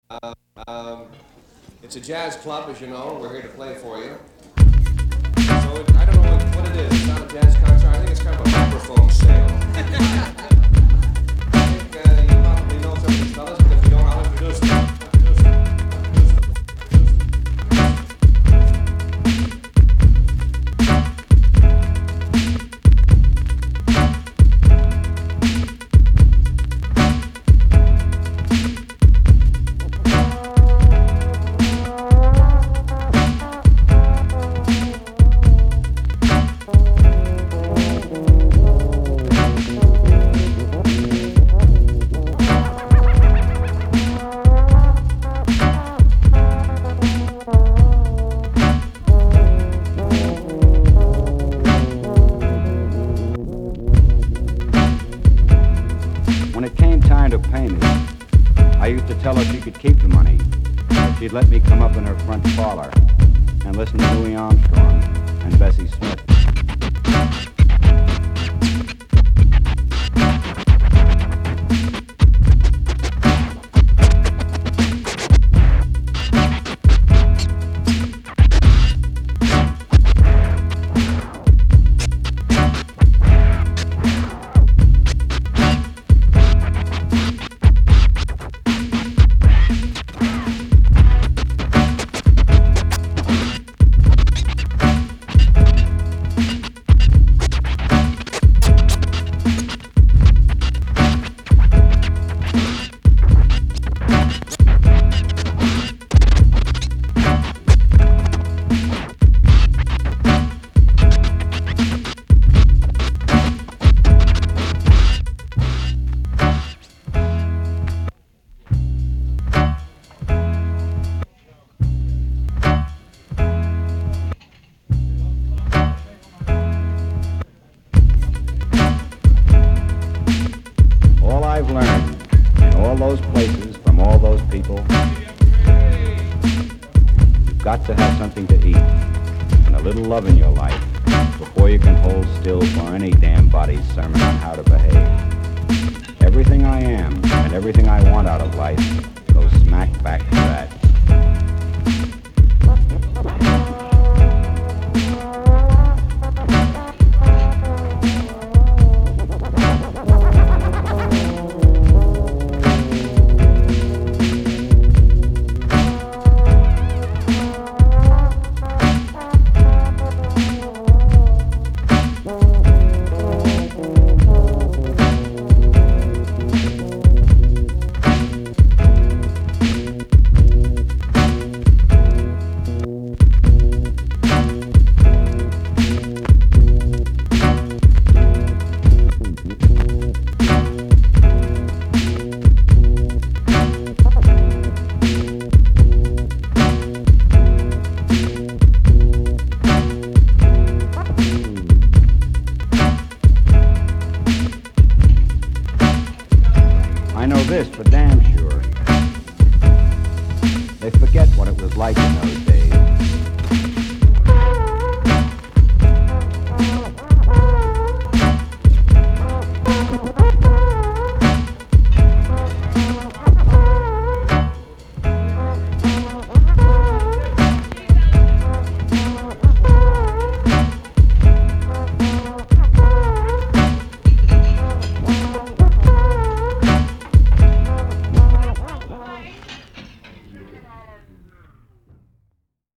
Um, it's a jazz club, as you know. We're here to play for you. So I don't know what it is. It's not a jazz concert. I think it's kind of a microphone sale. I think you probably know some of these fellas, but if you don't, I'll introduce them. When it came time to pay me, I used to tell her she could keep the money, but she'd let me come up in her front parlor and listen to Louis Armstrong and Bessie Smith. All I've learned in all those places from all those people, you've got to have something to eat and a little love in your life before you can hold still for any damn body's sermon on how to behave. Everything I am and everything I want out of life goes smack back to that. I know this for damn sure. They forget what it was like in those days.